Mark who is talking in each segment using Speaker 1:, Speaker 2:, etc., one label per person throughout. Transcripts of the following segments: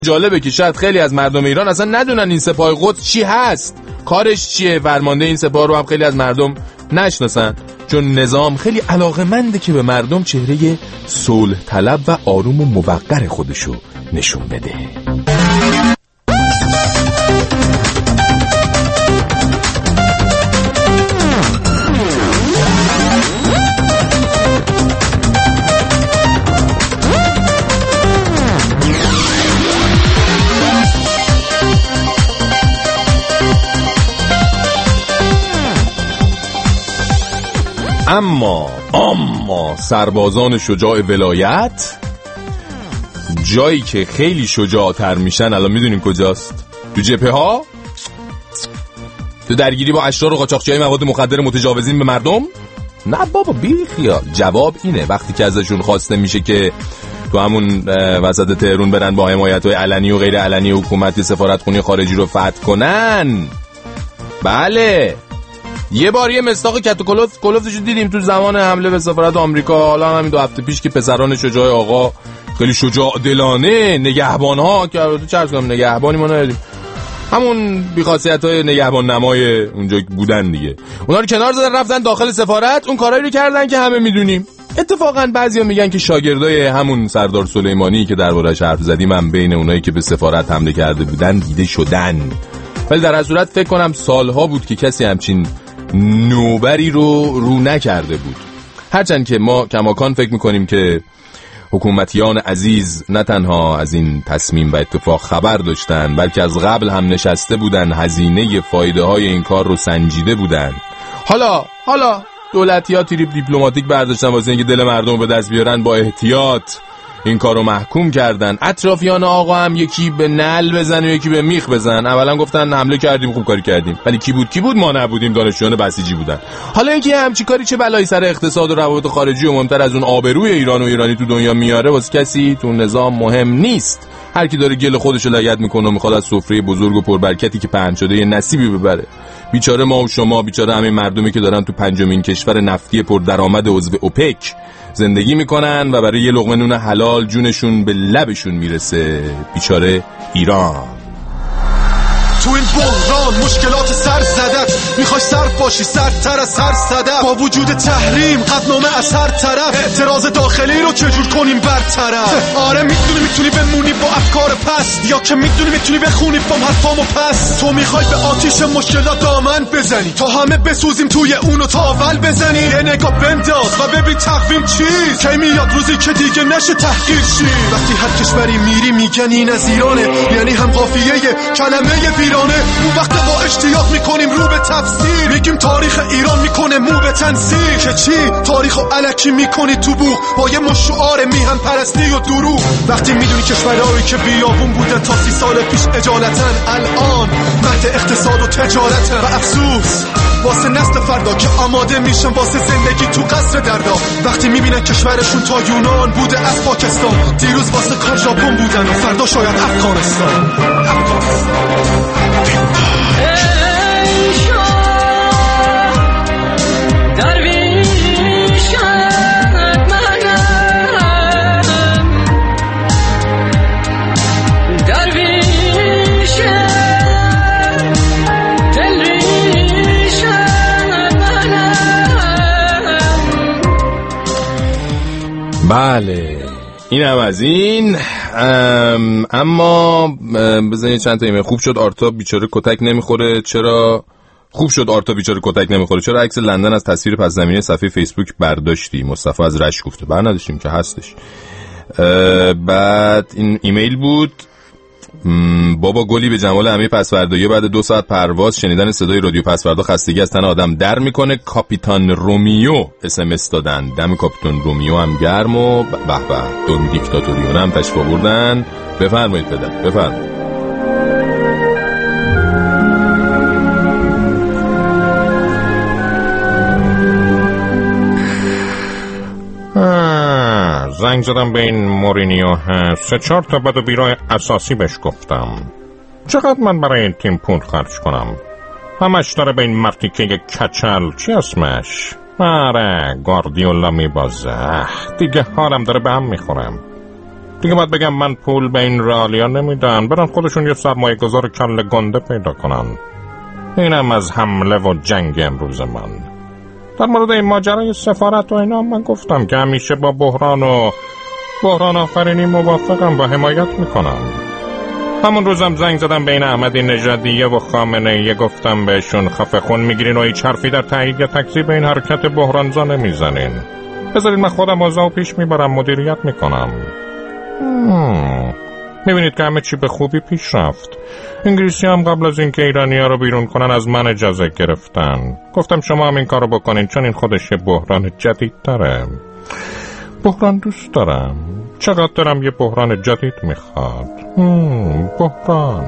Speaker 1: جالبه که شاید خیلی از مردم ایران اصلا ندونن این سپاه قدس چی هست، کارش چیه. فرمانده این سپاه رو هم خیلی از مردم نشناسن، چون نظام خیلی علاقه‌منده که به مردم چهره صلح طلب و آروم و موقر خودشو نشون بده. اما سربازان شجاع ولایت، جایی که خیلی شجاع‌تر میشن الان میدونین کجاست؟ تو جبهه ها، تو درگیری با اشرار و قاچاقچیای مواد مخدر متجاوزین به مردم. نه بابا بی خیال، جواب اینه وقتی که ازشون خواسته میشه که تو همون وسط تهران برن با حمایت‌های علنی و غیر علنی حکومت سفارتخونه خارجی رو فتح کنن. بله، یه بار یه مستاق کت و کلفتشو دیدیم تو زمان حمله به سفارت آمریکا. حالا همین 2 هفته پیش که پسران شجاع آقا خیلی شجاع دلانه نگهبان‌ها که چه عرض کنم نگهبانی ما نداریم، همون بی‌خاصیت‌های نگهبان نمای اونجا بودن دیگه، اونا رو کنار زدن رفتن داخل سفارت، اون کارایی رو کردن که همه میدونیم. اتفاقا بعضیا میگن که شاگردای همون سردار سلیمانی که درباره‌اش حرف زدیم هم بین اونایی که به سفارت حمله کرده بودن دیده شدن. ولی در هر صورت فکر کنم سالها بود که کسی همچین نوبری رو نکرده بود. هرچند که ما کماکان فکر میکنیم که حکومتیان عزیز نه تنها از این تصمیم و اتفاق خبر داشتن، بلکه از قبل هم نشسته بودن، هزینه فایده های این کار رو سنجیده بودن. حالا دولتی‌ها تریپ دیپلماتیک برداشتن واسه اینکه دل مردم به دست بیارن، با احتیاط این کارو محکوم کردن. اطرافیان آقا هم یکی به نل بزن و یکی به میخ بزن. اولا گفتن حمله کردیم، خوب کاری کردیم، ولی کی بود؟ ما نبودیم، دانشجویان بسیجی بودن. حالا یکی همچی کاری چه بلایی سر اقتصاد و روابط خارجی و مهمتر از اون آبروی ایران و ایرانی تو دنیا میاره واسه کسی تو نظام مهم نیست. هر کی داره گل خودشو لگد میکنه و میخواد از سفره بزرگ و پربرکتی که پهن شده یه نصیبی ببره. بیچاره ما و شما، بیچاره همین مردمی که دارن تو 5مین کشور نفتی پردرآمد عضو اوپک زندگی میکنن و برای یه لقمه نون حلال جونشون به لبشون میرسه. بیچاره ایران.
Speaker 2: تو این بحران مشکلات سر زدت، میخوای صرف باشی سرتر از هر صدف، با وجود تحریم قطعنامه از هر طرف، اعتراض داخلی رو چجور کنیم برطرف. آره میتونی بمونی با افکار پس، یا که میتونی بخونی با حرفامو پس. تو میخوای به آتیش مشکلات دامن بزنی تا همه بسوزیم توی اونو تا اول بزنی. یه نگاه بنداز و ببین تقویم چیست، کی میاد روزی که دیگه نشه تحقیر شی. وقتی هر کشوری میری میگن این از ایرانه، یعنی هم قافیه کلمه اون وقت با اشتیاق میکنیم رو به تفسیر، میگیم تاریخ ایران میکنه مو به تنسیر. که چی؟ تاریخو الکی میکنی تو بوق با یه مشعار میهن پرستی و دروغ. وقتی میدونی کشورهایی که بیابون بودن تا 30 سال پیش اجالتن، الان مهد اقتصاد و تجارتن. و افسوس واسه نسل فردا که آماده میشن واسه زندگی تو قصر دردا. وقتی میبینن کشورشون تا یونان بوده از پاکستان، دیروز واسه کار ژاپن بودن و فردا شاید افغانستان.
Speaker 1: بله این هم از این. اما بزنید چند تا ایمیل. خوب شد آرتا بیچاره کتک نمیخوره. چرا خوب شد آرتا بیچاره کتک نمیخوره؟ چرا عکس لندن از تصویر پس زمینه صفحه فیسبوک برداشتی؟ مصطفی از رشت گفته. بر نداشتیم که هستش. بعد این ایمیل بود: بابا گلی به جمال همه پسوردایی، بعد 2 ساعت پرواز شنیدن صدای رادیو پسوردا خستگی از تن آدم در میکنه. کاپیتان رومیو SMS دادن. دم کاپیتان رومیو هم گرم و به به. دون دیکتاتوریون هم تشریف آوردن. بفرمایید پدر بفرمایید.
Speaker 3: زنگ زدم به این مورینیو، 3-4 تا بد و بیراه اساسی بهش گفتم. چقدر من برای این تیم پول خرج کنم؟ همش داره به این مرتیکه کچل چی اسمش؟ آره گاردیولا میبازه. دیگه حالم داره به هم میخورم. دیگه باید بگم من پول به این رئالیا نمیدم، برن خودشون یه سرمایه گذار کله گنده پیدا کنن. اینم از حمله و جنگ امروز من. در مورد این ماجرای سفارت و اینا من گفتم که همیشه با بحران آفرینی موافقم و حمایت میکنم. همون روزم زنگ زدم بین احمدی نژادیه و خامنه‌ای، گفتم بهشون خفه خون میگیرین و هیچ حرفی در تایید یا تکذیب این حرکت بحرانزا نمیزنین. بذارید من خودم اوضاعو پیش میبرم، مدیریت میکنم. میبینید که همه چی به خوبی پیش رفت. انگلیسی هم قبل از اینکه ایرانی‌ها رو بیرون کنن از من اجازه گرفتن. گفتم شما هم این کارو بکنین، چون این خودش یه بحران جدید داره. بحران دوست دارم، چقدر دارم یه بحران جدید میخواد. بحران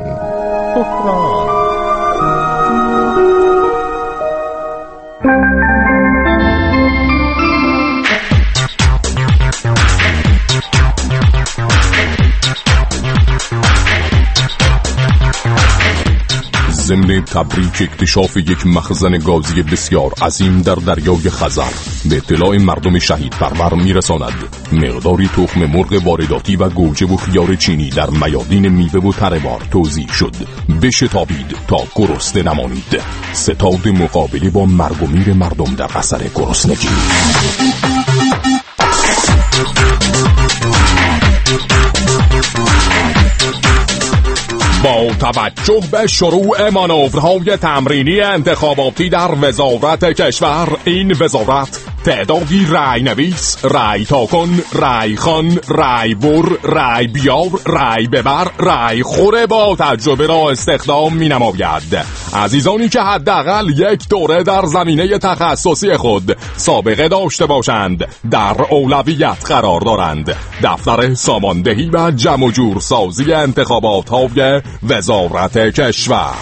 Speaker 1: ضمن تبریک اکتشاف یک مخزن گازی بسیار عظیم در دریای خزر به اطلاع مردم شهید پرور میرساند. مقداری تخم مرغ وارداتی و گوجه و خیار چینی در میادین میوه و تره‌بار توزیع شد. بشتابید تا گرسنه نمانید. ستاد مقابله با مرگ و میر مردم در اثر گرسنگی. با توجه به شروع مانورهای تمرینی انتخاباتی در وزارت کشور، این وزارت تعدادی رای نویس، رای تاکن، رای خان، رای بر، رای بیار، رای ببر، رای خوره با تجربه را استخدام می نماید. عزیزانی که حداقل یک دوره در زمینه تخصصی خود سابقه داشته باشند در اولویت قرار دارند. دفتر ساماندهی و جمع و جور سازی انتخابات های وزارت کشور.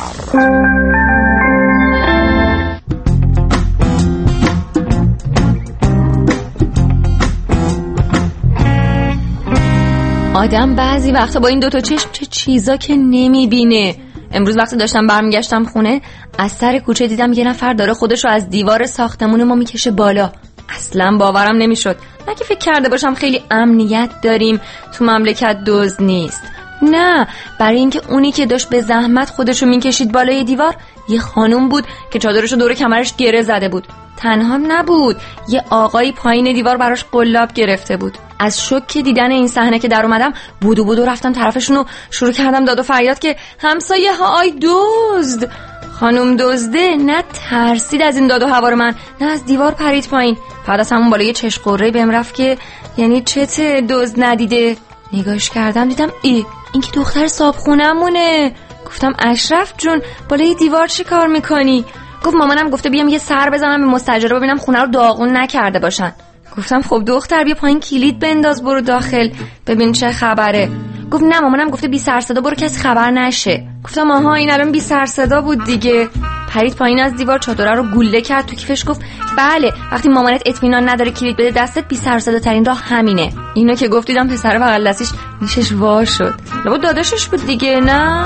Speaker 4: آدم بعضی وقتا با این دوتا چشم چه چیزا که نمیبینه. امروز وقتی داشتم برمیگشتم خونه، از سر کوچه دیدم یه نفر داره خودش رو از دیوار ساختمون ما میکشه بالا. اصلا باورم نمیشد. من که فکر کرده باشم خیلی امنیت داریم، تو مملکت دزد نیست. نه، برای اینکه اونی که داشت به زحمت خودش رو میکشید بالای دیوار یه خانم بود که چادرش رو دور کمرش گره زده بود. تنها نبود، یه آقایی پایین دیوار براش قلاب گرفته بود. از شوک دیدن این صحنه که در اومدم بودو رفتم طرفشون و شروع کردم داد و فریاد که همسایه ها آی دزد. خانم دزده نه ترسید از این داد و هوار من، نه از دیوار پرید پایین. بعد از همون بالا یه چشم قره‌ای بهم رفت که یعنی چته دزد ندیده. نگاش کردم دیدم این که دختر صابخونه‌مونه. گفتم اشرف جون بالای دیوار چی کار میکنی؟ گفت مامانم گفته بیام یه سر بزنم به مستاجره ببینم خونه رو داغون نکرده باشن. گفتم خب دختر بیا پایین کلید بنداز برو داخل ببین چه خبره. گفت نه مامانم گفته بی سر صدا برو کسی خبر نشه. گفتم آها این الان بی سر صدا بود دیگه. پرید پایین از دیوار، چادره رو گوله کرد تو کیفش، گفت بله وقتی مامانت اطمینان نداره کلید بده دستت بی سر صدا ترین راه همینه. اینو که گفت دیدم پسر بغل دستش نیشش وا شد. لابد داداشش بود دیگه. نه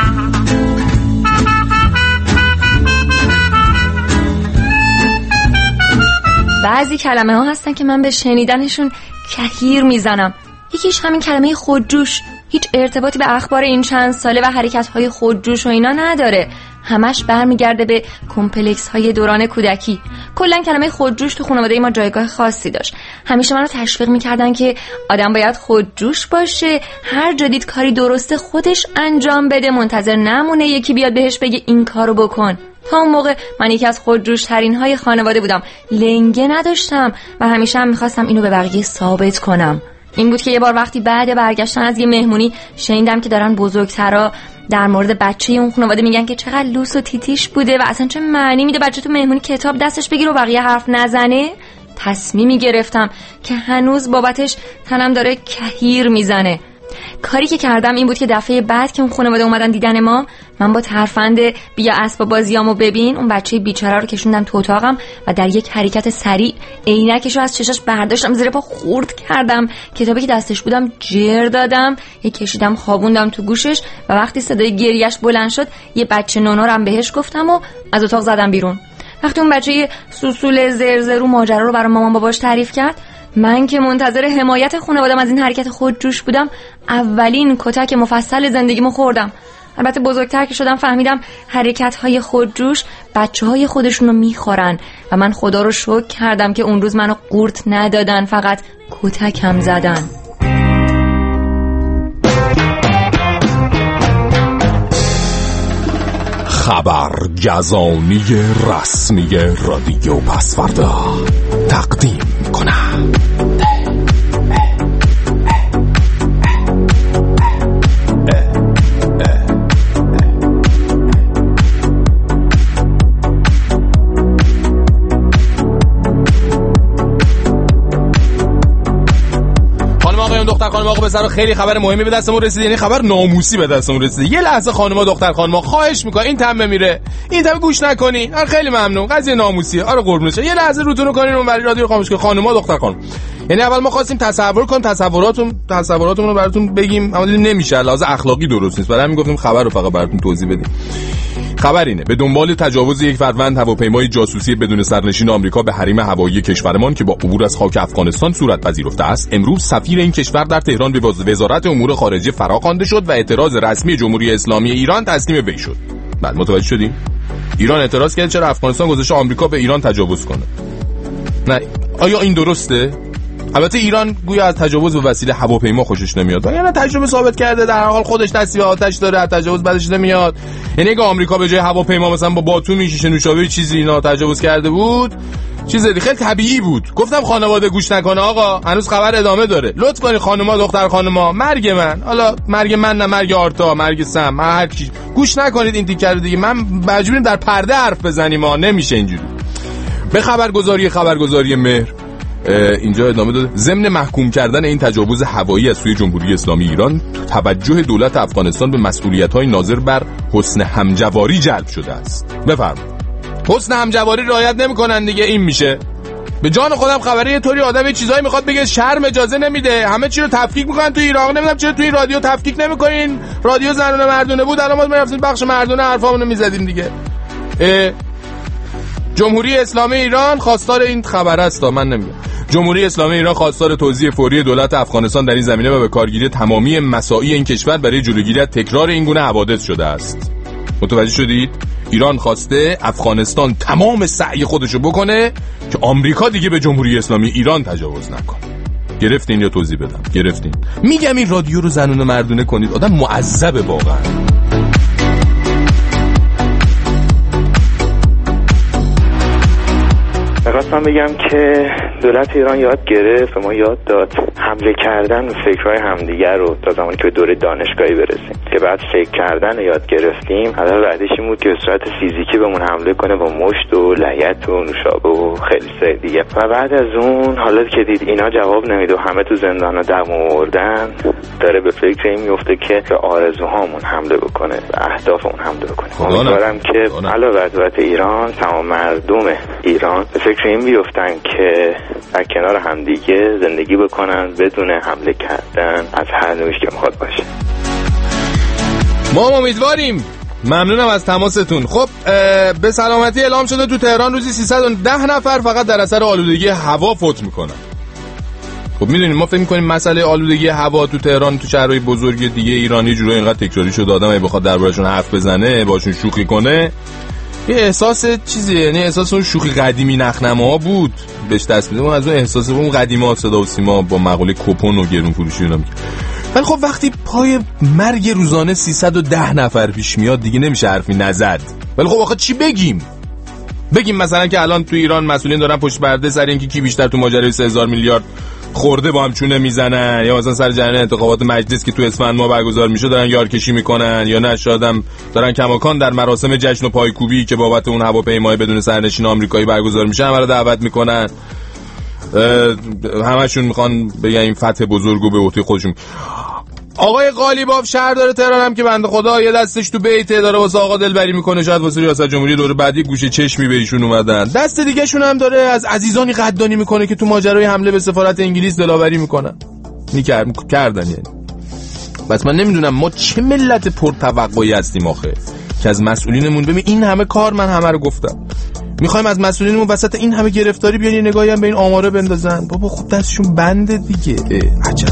Speaker 4: بعضی کلمه ها هستن که من به شنیدنشون کهیر میزنم. یکیش همین کلمه خودجوش. هیچ ارتباطی به اخبار این چند ساله و حرکت‌های خودجوش و اینا نداره. همش برمیگرده به کمپلکس های دوران کودکی. کلا کلمه خودجوش تو خانواده ما جایگاه خاصی داشت. همیشه منو تشویق میکردن که آدم باید خودجوش باشه، هر جا دید کاری درسته خودش انجام بده، منتظر نمونه یکی بیاد بهش بگه این کارو بکن. تا اون موقع من یکی از خودجوش ترین های خانواده بودم. لنگه نداشتم و همیشه هم میخواستم اینو به بقیه ثابت کنم. این بود که یه بار وقتی بعد برگشتن از یه مهمونی شنیدم که دارن بزرگترا در مورد بچه اون خانواده میگن که چقدر لوس و تیتیش بوده و اصلا چه معنی میده بچه تو مهمونی کتاب دستش بگیره و بقیه حرف نزنه. تصمیمی گرفتم که هنوز بابتش تنم داره کهیر میزنه. کاری که کردم این بود که دفعه بعد که اون خانواده اومدن دیدن ما، من با ترفند بیا اسباب بازیامو ببین اون بچه بیچاره رو کشوندم تو اتاقم و در یک حرکت سریع عینکشو از چشاش برداشتم زیر پا خورد کردم، کتابی که دستش بودم جر دادم، یک کشیدم خوابوندم تو گوشش و وقتی صدای گریهش بلند شد یه بچه نونورم بهش گفتم و از اتاق زدم بیرون. وقتی اون بچه سوسول زرزرو ماجرا رو برای مامان باباش تعریف کرد من که منتظر حمایت خانواده‌ام از این حرکت خودجوش بودم، اولین کتک مفصل زندگیمو خوردم. البته بزرگتر که شدم فهمیدم حرکت‌های خودجوش بچه‌های خودشونو میخورن و من خدا رو شکر کردم که اون روز منو قورت ندادن، فقط کتکم زدن.
Speaker 1: خبرگزانی رسمی رادیو پسوردا تقدیم کنم. دختر خانم آقا پسر خیلی خبر مهمی به دستمون رسید، یعنی خبر ناموسی به دستمون رسید. یه لحظه خانم دختر خانم خواهش میکنم این تمه میره، این تمه گوش نکنین. خیلی ممنون، قضیه ناموسیه. آره قربونش. یه لحظه روتونو کنین اون ولی رادیو خاموش کن. خانم دختر خانم، یعنی اول ما خواستیم تصور کنیم، تصوراتمون رو براتون بگیم، اما نمیشه، لحاظ اخلاقی درست نیست. برای همین گفتیم خبر رو فقط براتون توضیح بدیم. خبر اینه: به دنبال تجاوز یک فروند هواپیمای جاسوسی بدون سرنشین آمریکا به حریم هوایی کشورمان که با عبور از خاک افغانستان صورت پذیرفته است، امروز سفیر این کشور در تهران به وزارت امور خارجه فراخوانده شد و اعتراض رسمی جمهوری اسلامی ایران تسلیم وی شد. بعد متوجه شدیم ایران اعتراض کرد چرا افغانستان گذاشته آمریکا به ایران تجاوز کنه. نه آیا این درسته؟ البته ایران گویا از تجاوز به وسیله هواپیما خوشش نمیاد، یعنی تجربه ثابت کرده در هر حال خودش دستی به آتش داره، از تجاوز بدش نمیاد. یعنی اگه آمریکا به جای هواپیما مثلا با باتومی شیشه نوشابه چیزی اینا تجاوز کرده بود، چیزی خیلی طبیعی بود. گفتم خانواده گوش نکنه آقا، هنوز خبر ادامه داره. لطف کنید خانوما دختر خانوما، مرگ من، حالا مرگ من نه مرگ آرتا، مرگ سم، هر کی، گوش نکنید این تیکر دیگه. من مجبوریم در پرده حرف بزنیم، ما نمیشه اینجوری. به خبرگزاری مهر اینجا ادامه داده: ضمن محکوم کردن این تجاوز هوایی از سوی جمهوری اسلامی ایران، توجه دولت افغانستان به مسئولیت‌های ناظر بر حسن همجواری جلب شده است. بفرمایید. حسن همجواری رعایت نمی‌کنن دیگه، این میشه. به جان خودم خبری یه طوری آدم یه چیزایی میخواد بگه، شرم اجازه نمیده، همه چی رو تفکیک میکنن تو ایران. نمیدونم چرا تو این رادیو تفکیک نمیکنین. رادیو زنونه مردونه بود، الان ما میرفتیم بخش مردونه حرفامونو میزدیم دیگه. جمهوری اسلامی ایران خواستار این خبر است، من نمیگم. جمهوری اسلامی ایران خواستار توزیع فوری دولت افغانستان در این زمینه و به کارگیری تمامی مساعی این کشور برای جلوگیری از تکرار این گونه حوادث شده است. متوجه شدید؟ ایران خواسته افغانستان تمام سعی خودشو بکنه که آمریکا دیگه به جمهوری اسلامی ایران تجاوز نکنه. گرفتین یا توضیح بدم؟ گرفتین. میگم این رادیو رو زنونه مردونه کنید، آدم معذبه واقعا.
Speaker 5: می‌خواستم بگم که دولت ایران یاد گرفت، ما یاد داد حمله کردن و فکرهای همدیگر رو تا زمانی که به دوره دانشگاهی برسیم، که بعد فکر کردن رو یاد گرفتیم. حالا بعدش این بود که به صورت فیزیکی بهمون حمله کنه با مشت و لگد و نوشابه و خیلی سری دیگه. و بعد از اون حالا که دید اینا جواب نمیده و همه تو زندانا دم آوردن، داره به فکر این میفته که به آرزوهامون حمله بکنه، به اهدافمون حمله بکنه. امیدوارم که علاوه بر دولت ایران تمام مردم ایران به فکر این بیفتن که در کنار همدیگه زندگی بکنن بدون حمله کردن از هر نوعی که میخواد باشه.
Speaker 1: ما امیدواریم. ممنونم از تماستون. خب به سلامتی اعلام شده تو تهران روزی 310 نفر فقط در اثر آلودگی هوا فوت میکنن. خب میدونید ما فکر میکنیم مسئله آلودگی هوا تو تهران تو شهرهای بزرگ دیگه ایرانی جوری اینقدر تکراری شده آدم بخواد دربارشون حرف بزنه، باشون شوخی کنه، یه احساس چیزیه، یعنی احساس اون شوخی قدیمی نخنمه‌ها بود بهش دست میده. از اون احساس اون قدیما صدا و سیما با مقوله کوپن و گرون فروشی اینا میگه. ولی خب وقتی پای مرگ روزانه 310 نفر پیش میاد دیگه نمیشه حرفی نزد. ولی خب آخه چی بگیم مثلا که الان تو ایران مسئولین دارن پشت پرده سر اینکه کی بیشتر تو ماجرای 3000 میلیارد خورده با هم چونه میزنن، یا مثلا سر جریان انتخابات مجلس که تو اسفند ماه برگزار میشه دارن یارکشی میکنن، یا نه شادم دارن کماکان در مراسم جشن و پایکوبی که بابت اون هواپیمای بدون سرنشین آمریکایی برگزار میشه همه رو دعوت میکنن. همشون میخوان بگن این فتح بزرگو به عهده خودشون. آقای قالیباف شهردار تهران هم که بنده خدا یه دستش تو بیته داره واسه آقا دلبری میکنه، شاید واسه ریاست جمهوری دور بعدی گوشه چشمی به ایشون اومدن. دست دیگه شون هم داره از عزیزانی قدردانی میکنه که تو ماجرای حمله به سفارت انگلیس دلاوری میکنن. کردن یعنی. بس من نمیدونم ما چه ملت پرتوقعی هستیم آخه که از مسئولینمون. ببین این همه کار من همه رو گفتم، میخوایم از مسئولینمون وسط این همه گرفتاری بیان یه نگاهی هم به این آماره بندازن. بابا خب دستشون بنده دیگه. عجب.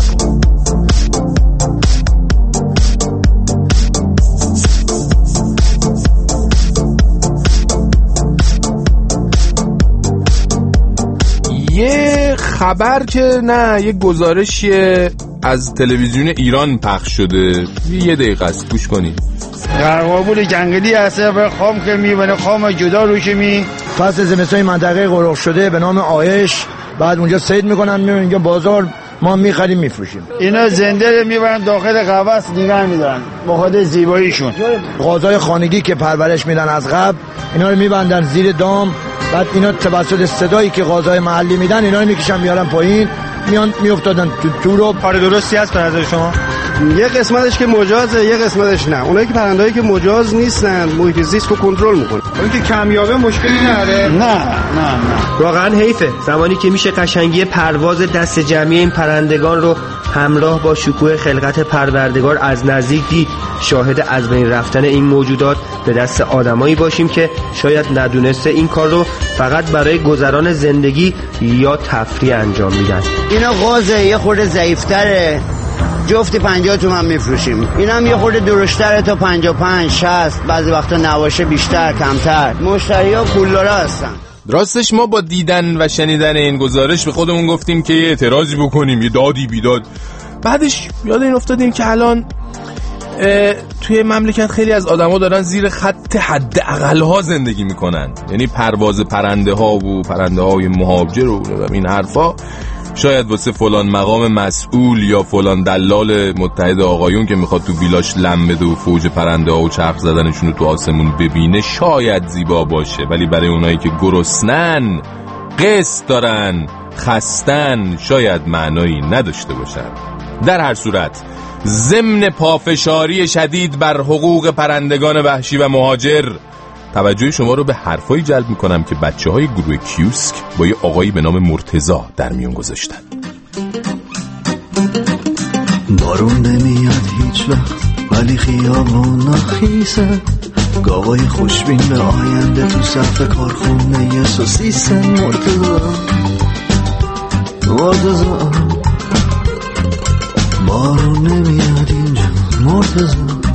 Speaker 1: یه خبر که نه، یه گزارشی از تلویزیون ایران پخش شده، یه دقیقه است گوش کنید.
Speaker 6: قرقابول جنگلی هسته و خام که میبنه خام جدا روش فصل زمستانی منطقه غرق شده به نام آیش، بعد اونجا صید میکنن، میبنن اینجا بازار، ما میخریم میفروشیم. اینا زنده میبرن داخل قفس نگه میدارن با خود زیباییشون. غازای خانگی که پرورش میدن از قبل اینا رو میبندن زیر دام، بعد اینا توسط صدایی که غازای محلی میدن اینا رو میکشن میارن پایین، میان میافتادن تو رو.
Speaker 7: کار درستی هست به نظر شما؟
Speaker 8: یه قسمتش که مجازه، یه قسمتش نه. اونایی که پرندهایی که مجاز نیستن محیط زیست رو کنترل میکنه.
Speaker 7: اون که کمیابه مشکلی نداره.
Speaker 8: نه
Speaker 9: واقعا حیفه زمانی که میشه قشنگی پرواز دست جمعی این پرندگان رو همراه با شکوه خلقت پروردگار از نزدیک دید. شاهد از بین رفتن این موجودات به دست آدمایی باشیم که شاید ندونسته این کار رو فقط برای گذران زندگی یا تفریح انجام میدن.
Speaker 6: اینا غازه یه خورده ضعیف‌تره، جفتی 50 تومن میفروشیم. اینم یه خورده درشتره تا 55 60، بعضی وقتا نواشه بیشتر کمتر. مشتری‌ها پولدارا هستن.
Speaker 1: راستش ما با دیدن و شنیدن این گزارش به خودمون گفتیم که یه اعتراضی بکنیم، یه دادی بیداد. بعدش یاد این افتادیم که الان توی مملکت خیلی از آدما دارن زیر خط حداقل‌ها زندگی میکنن. یعنی پرواز پرنده ها و پرنده های مهاجر و این حرفا شاید واسه فلان مقام مسئول یا فلان دلال متحد آقایون که میخواد تو ویلاش لم بده و فوج پرنده ها و چرخ زدنشون رو تو آسمون ببینه شاید زیبا باشه، ولی برای اونایی که گرسنن، قصد دارن، خستن شاید معنایی نداشته باشن. در هر صورت ضمن پافشاری شدید بر حقوق پرندگان وحشی و مهاجر، توجه شما رو به حرفایی جلب میکنم که بچه‌های گروه کیوسک با یه آقایی به نام مرتضی در میون گذاشتن.
Speaker 10: بارون نمیاد هیچ وقت ولی خیابون خیسه، گاوای خوشبین به آینده تو صف کارخونه یه سوسیسن. مرتضی بارون نمیاد اینجا مرتضی،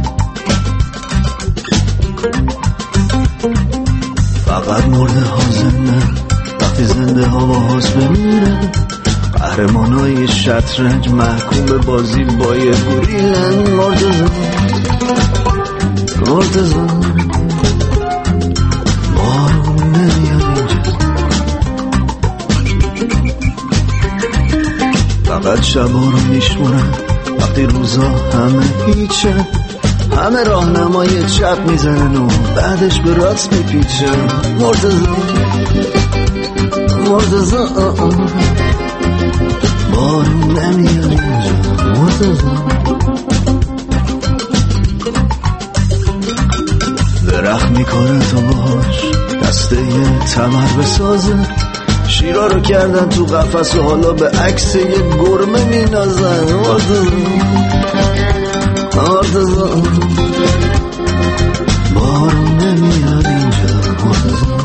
Speaker 10: فقط مرده ها زنده وقتی زنده ها با حاز بمیره. قهرمانای شطرنج محکوم به بازی با یه گوریلن. مرتضی بارون نمیاد اینجا، فقط شبا رو میشمونن وقتی روزا همه هیچه. همه راهنمای چپ میزنن و بعدش به راست میپیچن. مرتضی بارون نمیاد اینجا مرتضی. درخت میکنه تو باش دسته یه تمر بسازه، شیرا رو کردن تو قفس و حالا به عکس یه گرمه مینازن. مرتضی بارون نمیاد اینجا مرتضی.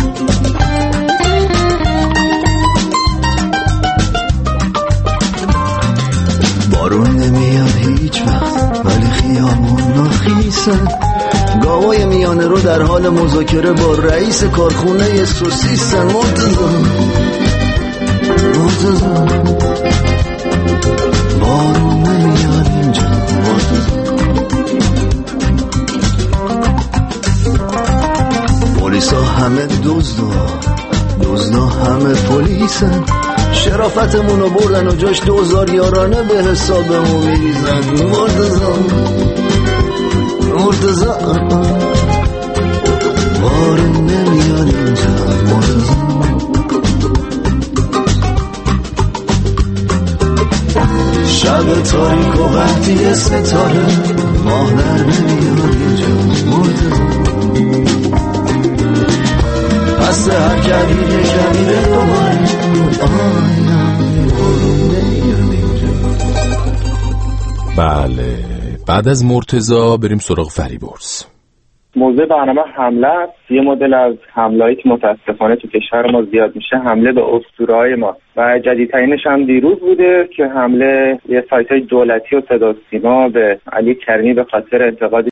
Speaker 10: بارون نمیاد هیچ وقت ولی خیابون خیسه، گاوای میانه رو در حال مذاکره با رئیس کارخونه سوسیسن. مرتضی بارون نمیاد اینجا مرتضی. پلیسا همه دزدا همه پلیسن، شرافتمونو بردن و جاش 2000 یارانه به حسابمون میریزن. مرتضی بارون نمیاد اینجا مرتضی. شب تاریک و قطعی ستاره، ماه در نمیاد اینجا مرتضی. پس هر کبیره کبیره دوباره بارون نمیاد اینجا.
Speaker 1: بله، بعد از مرتضی بریم سراغ فریبرز.
Speaker 5: موضوع برنامه حمله است. یه مدل از حمله‌ای که متاسفانه تو کشور ما زیاد میشه، حمله به اسطوره‌های ما و جدیدترینش هم دیروز بوده که حمله یه سایت‌های دولتی و صدا و سیما به علی کریمی به خاطر انتقاد